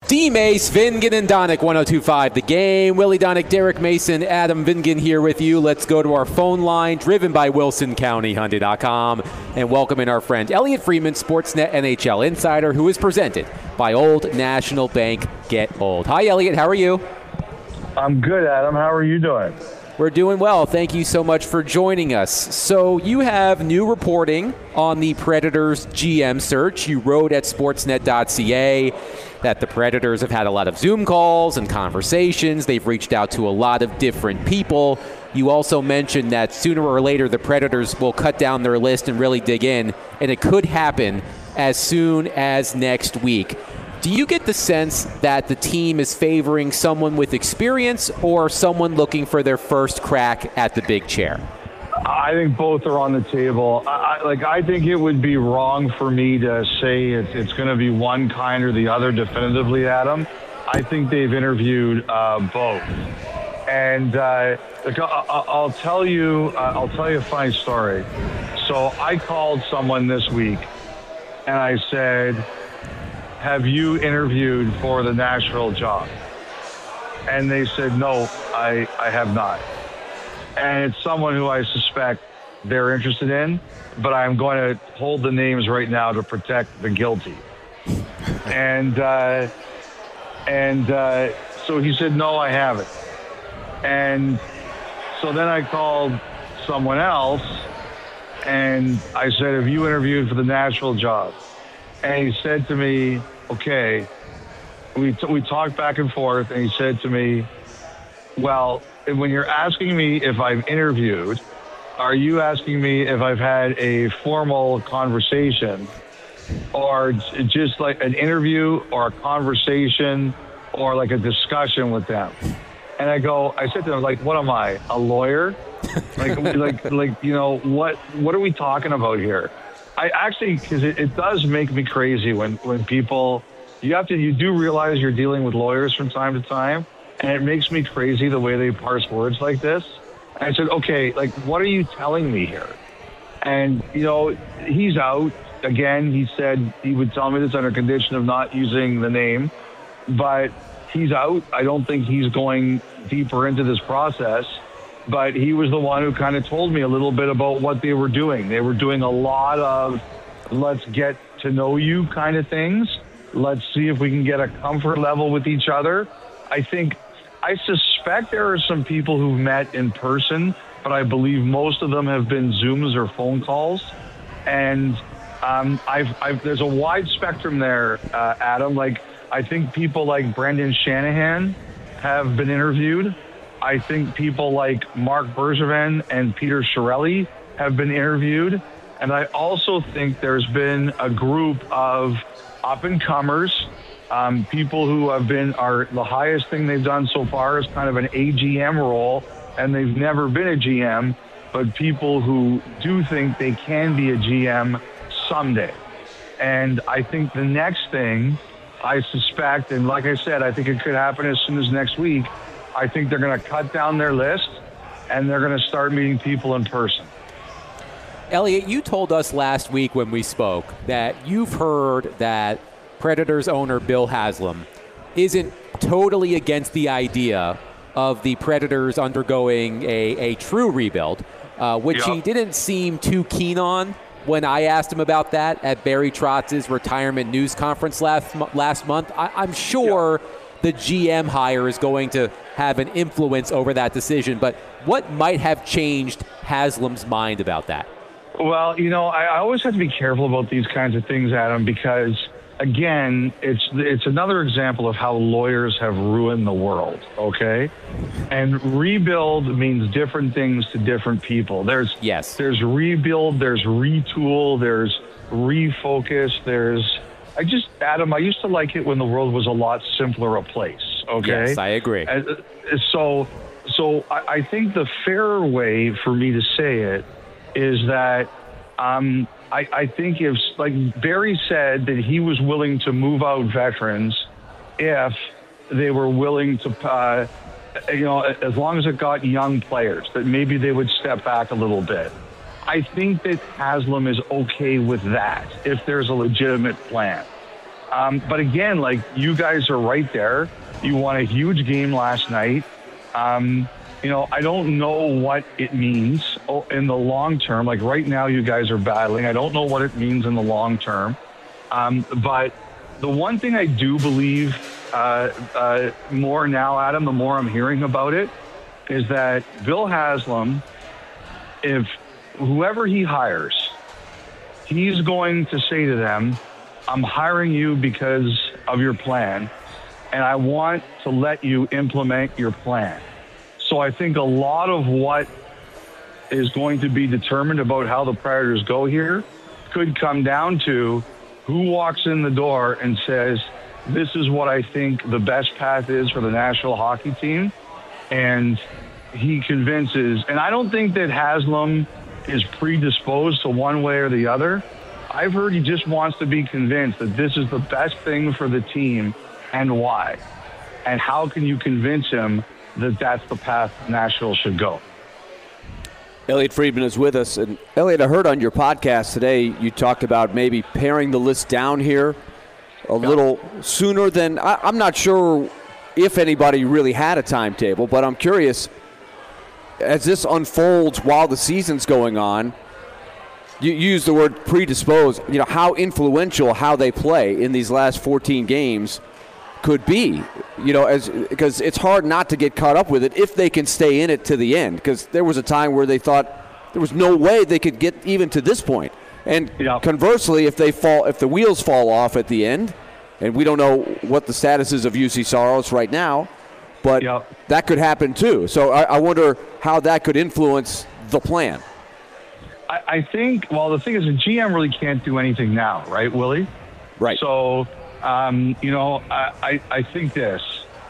D-Mace, Vingan, and Donick, 102.5 The Game. Willie Donick, Derek Mason, Adam Vingan here with you. Let's go to our phone line, driven by WilsonCountyHyundai.com, and welcome in our friend Elliot Freeman, Sportsnet NHL insider, who is presented by Old National Bank. Get Old. Hi, Elliot. How are you? I'm good, Adam. How are you doing? We're doing well. Thank you so much for joining us. So you have new reporting on the Predators GM search. You wrote at sportsnet.ca that the Predators have had a lot of Zoom calls and conversations. They've reached out to a lot of different people. You also mentioned that sooner or later the Predators will cut down their list and really dig in, and it could happen as soon as next week. Do you get the sense that the team is favoring someone with experience or someone looking for their first crack at the big chair? I think both are on the table. I think it would be wrong for me to say it's going to be one kind or the other definitively, Adam. I think they've interviewed both. And I'll tell you a funny story. So I called someone this week and I said, have you interviewed for the Nashville job? And they said, no, I have not. And it's someone who I suspect they're interested in, but I'm going to hold the names right now to protect the guilty. And so he said, no, I haven't. And so then I called someone else and I said, have you interviewed for the Nashville job? And he said to me, okay, we talked back and forth, and he said to me, well, when you're asking me if I've interviewed, are you asking me if I've had a formal conversation or just like an interview or a conversation or like a discussion with them? And I said to him, like, what am I, a lawyer? like, you know, what are we talking about here? I actually, because it does make me crazy when people, you do realize you're dealing with lawyers from time to time, and it makes me crazy the way they parse words like this. And I said, okay, like, what are you telling me here? And, you know, he's out. Again, he said he would tell me this under condition of not using the name, but he's out. I don't think he's going deeper into this process. But he was the one who kind of told me a little bit about what they were doing. They were doing a lot of let's get to know you kind of things. Let's see if we can get a comfort level with each other. I suspect there are some people who've met in person, but I believe most of them have been Zooms or phone calls. And there's a wide spectrum there, Adam. Like, I think people like Brendan Shanahan have been interviewed. I think people like Mark Bergevin and Peter Chiarelli have been interviewed. And I also think there's been a group of up-and-comers, people who are the highest thing they've done so far is kind of an AGM role, and they've never been a GM, but people who do think they can be a GM someday. And I think the next thing, I suspect, and like I said, I think it could happen as soon as next week, I think they're going to cut down their list, and they're going to start meeting people in person. Elliot, you told us last week when we spoke that you've heard that Predators owner Bill Haslam isn't totally against the idea of the Predators undergoing a true rebuild, which he didn't seem too keen on when I asked him about that at Barry Trotz's retirement news conference last month. I'm sure the GM hire is going to have an influence over that decision, but what might have changed Haslam's mind about that? Well, you know, I always have to be careful about these kinds of things, Adam, because, again, it's another example of how lawyers have ruined the world, okay? And rebuild means different things to different people. There's rebuild, there's retool, there's refocus, Adam, I used to like it when the world was a lot simpler a place, okay? Yes, I agree. So I think the fairer way for me to say it is that I think if, like Barry said, that he was willing to move out veterans if they were willing to, as long as it got young players, that maybe they would step back a little bit. I think that Haslam is okay with that if there's a legitimate plan. But again, like, you guys are right there. You won a huge game last night. I don't know what it means in the long term. Like, right now, you guys are battling. I don't know what it means in the long term. But the one thing I do believe more now, Adam, the more I'm hearing about it, is that Bill Haslam, if whoever he hires, he's going to say to them, I'm hiring you because of your plan, and I want to let you implement your plan. So I think a lot of what is going to be determined about how the Predators go here could come down to who walks in the door and says, this is what I think the best path is for the national hockey team. And he convinces, and I don't think that Haslam is predisposed to one way or the other. I've heard he just wants to be convinced that this is the best thing for the team and why. And how can you convince him that that's the path Nashville should go? Elliotte Friedman is with us. And Elliotte, I heard on your podcast today you talked about maybe paring the list down here a little sooner than, I'm not sure if anybody really had a timetable, but I'm curious, as this unfolds while the season's going on, you use the word predisposed, how influential how they play in these last 14 games could be, because it's hard not to get caught up with it if they can stay in it to the end, because there was a time where they thought there was no way they could get even to this point. And conversely, if the wheels fall off at the end, and we don't know what the status is of UC Saros right now, but that could happen too. So I wonder how that could influence the plan. I think, well, the thing is, the GM really can't do anything now, right, Willie? Right. So, I think this.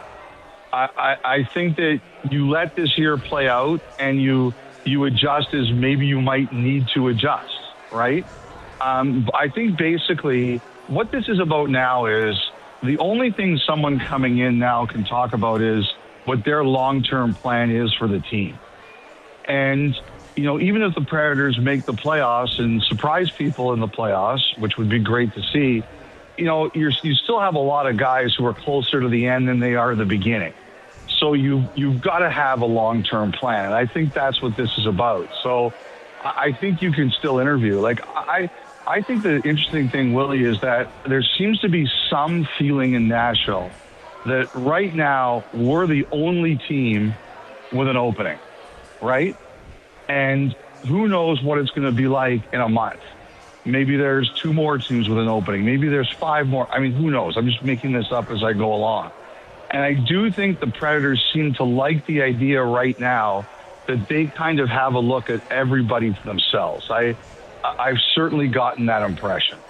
I think that you let this year play out and you adjust as maybe you might need to adjust, right? I think basically what this is about now is the only thing someone coming in now can talk about is what their long-term plan is for the team. And, even if the Predators make the playoffs and surprise people in the playoffs, which would be great to see, you still have a lot of guys who are closer to the end than they are at the beginning. So you've got to have a long-term plan. And I think that's what this is about. So I think you can still interview. Like, I think the interesting thing, Willie, is that there seems to be some feeling in Nashville that right now we're the only team with an opening, right? And who knows what it's going to be like in a month. Maybe there's 2 more teams with an opening. Maybe there's 5 more. I mean, who knows? I'm just making this up as I go along. And I do think the Predators seem to like the idea right now that they kind of have a look at everybody for themselves. I've certainly gotten that impression.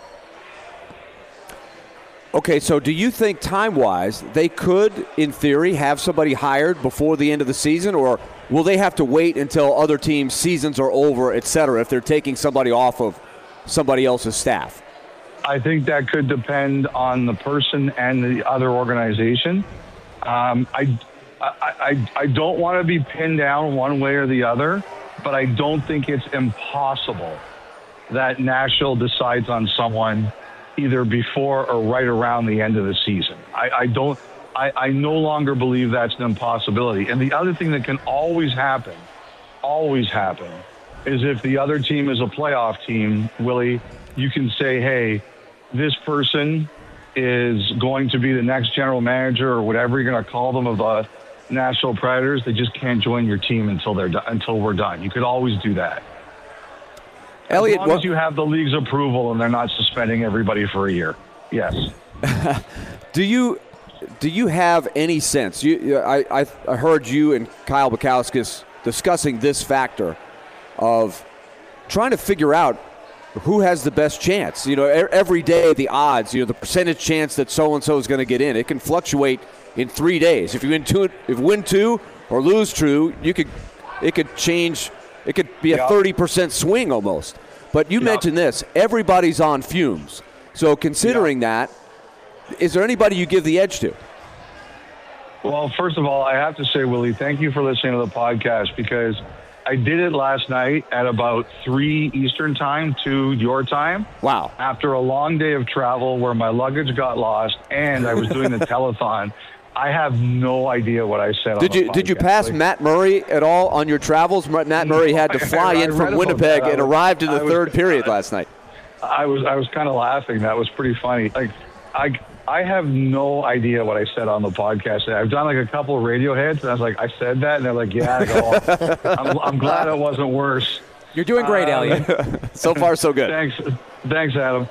Okay, so do you think time-wise they could, in theory, have somebody hired before the end of the season, or will they have to wait until other teams' seasons are over, et cetera, if they're taking somebody off of somebody else's staff? I think that could depend on the person and the other organization. I don't want to be pinned down one way or the other, but I don't think it's impossible that Nashville decides on someone either before or right around the end of the season. I no longer believe that's an impossibility. And the other thing that can always happen, is if the other team is a playoff team, Willie, you can say, hey, this person is going to be the next general manager or whatever you're going to call them of the Nashville Predators. They just can't join your team until we're done. You could always do that. Elliotte, as long as you have the league's approval and they're not suspending everybody for a year. Yes. Do you have any sense? I heard you and Kyle Bukauskas discussing this factor of trying to figure out who has the best chance. Every day the odds, the percentage chance that so-and-so is going to get in, it can fluctuate in 3 days. If you win 2 or lose 2, it could change. It could be a 30% swing almost. But you mentioned this. Everybody's on fumes. So considering that, is there anybody you give the edge to? Well, first of all, I have to say, Willie, thank you for listening to the podcast, because I did it last night at about 3 Eastern time, 2 your time. Wow. After a long day of travel where my luggage got lost and I was doing the telethon. I have no idea what I said on the podcast. Did you pass Matt Murray at all on your travels? Matt Murray had to fly in from Winnipeg and arrived in the third period last night. I was kind of laughing. That was pretty funny. Like, I have no idea what I said on the podcast. I've done like a couple of radio hits, and I was like, I said that, and they're like, yeah. I go, I'm glad it wasn't worse. You're doing great, Elliot. So far, so good. Thanks, Adam.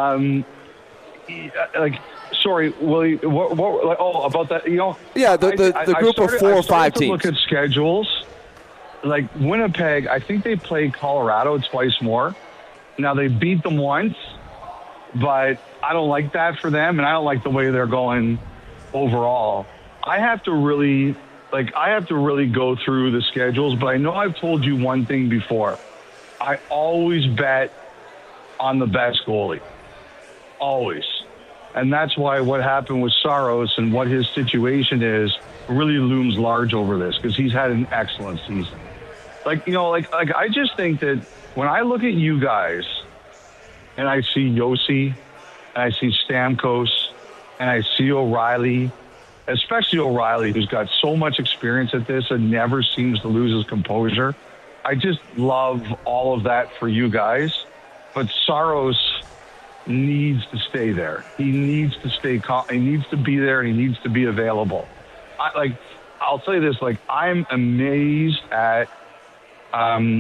Sorry, Willie. About that, Yeah, the group of 4 or 5 teams. Look at schedules. Like Winnipeg, I think they play Colorado twice more. Now they beat them once, but I don't like that for them, and I don't like the way they're going overall. I have to really go through the schedules, but I know I've told you one thing before. I always bet on the best goalie. Always. And that's why what happened with Saros and what his situation is really looms large over this, because he's had an excellent season. I just think that when I look at you guys and I see Yossi and I see Stamkos and I see O'Reilly, especially O'Reilly, who's got so much experience at this and never seems to lose his composure, I just love all of that for you guys. But Saros needs to stay there. He needs to stay he needs to be there, and he needs to be available. I'll tell you this, I'm amazed at I'm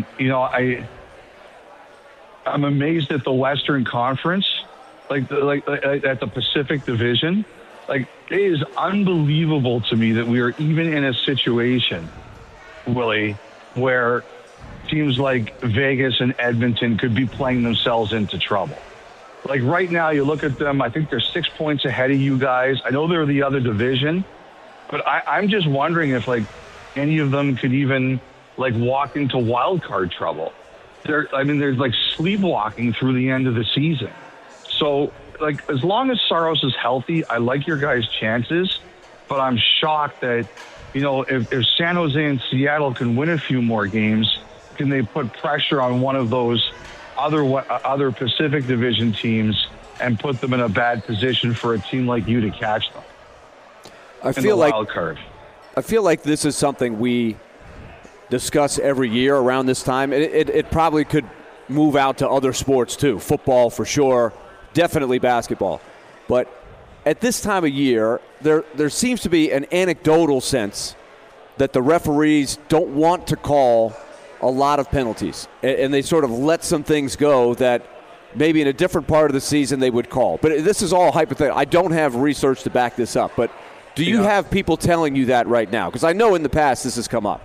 amazed at the Western Conference, at the Pacific Division. It is unbelievable to me that we are even in a situation, Willie, where teams like Vegas and Edmonton could be playing themselves into trouble. Right now, you look at them, I think they're 6 points ahead of you guys. I know they're the other division, but I'm just wondering if, any of them could even, walk into wild card trouble. They're sleepwalking through the end of the season. So, as long as Saros is healthy, I like your guys' chances, but I'm shocked that, if San Jose and Seattle can win a few more games, can they put pressure on one of those other Pacific Division teams and put them in a bad position for a team like you to catch them? I feel like this is something we discuss every year around this time. It probably could move out to other sports too. Football for sure, definitely basketball. But at this time of year, there seems to be an anecdotal sense that the referees don't want to call a lot of penalties, and they sort of let some things go that maybe in a different part of the season they would call. But this is all hypothetical. I don't have research to back this up, but do you have people telling you that right now? Because I know in the past this has come up.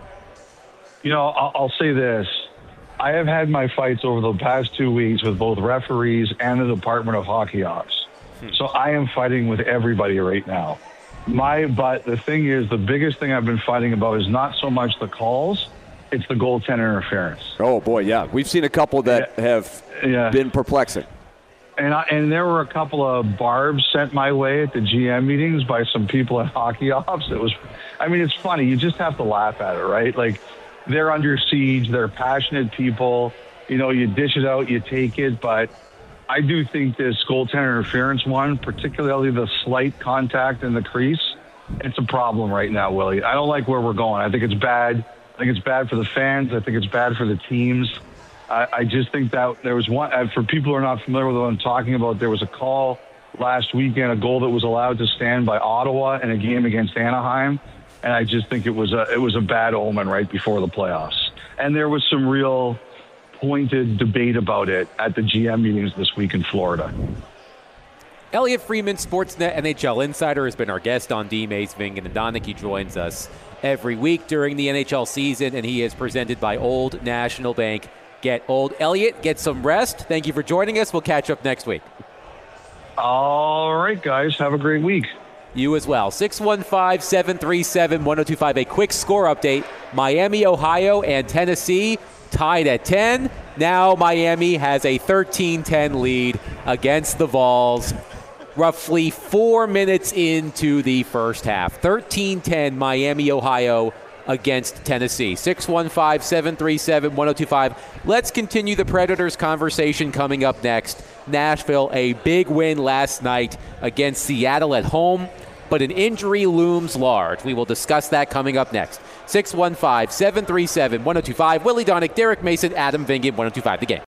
I'll say this. I have had my fights over the past 2 weeks with both referees and the Department of Hockey Ops. So I am fighting with everybody right now. But the thing is, the biggest thing I've been fighting about is not so much the calls, it's the goaltender interference. Oh, boy, yeah. We've seen a couple that have been perplexing. And there were a couple of barbs sent my way at the GM meetings by some people at Hockey Ops. It's funny. You just have to laugh at it, right? They're under siege. They're passionate people. You dish it out, you take it. But I do think this goaltender interference one, particularly the slight contact in the crease, it's a problem right now, Willie. I don't like where we're going. I think it's bad. I think it's bad for the fans. I think it's bad for the teams. I just think that there was one, for people who are not familiar with what I'm talking about, there was a call last weekend, a goal that was allowed to stand by Ottawa in a game against Anaheim. And I just think it was a bad omen right before the playoffs. And there was some real pointed debate about it at the GM meetings this week in Florida. Elliot Friedman, Sportsnet NHL Insider, has been our guest on D. Mace Vingen and Donick. He joins us every week during the NHL season, and he is presented by Old National Bank. Get old. Elliot, get some rest. Thank you for joining us. We'll catch up next week. All right, guys. Have a great week. You as well. 615-737-1025. A quick score update. Miami, Ohio, and Tennessee tied at 10. Now Miami has a 13-10 lead against the Vols. Roughly 4 minutes into the first half. 13-10 Miami, Ohio against Tennessee. 615-737-1025. Let's continue the Predators conversation coming up next. Nashville, a big win last night against Seattle at home, but an injury looms large. We will discuss that coming up next. 615-737-1025. Willie Donick, Derek Mason, Adam Vingan, 1025 The Game.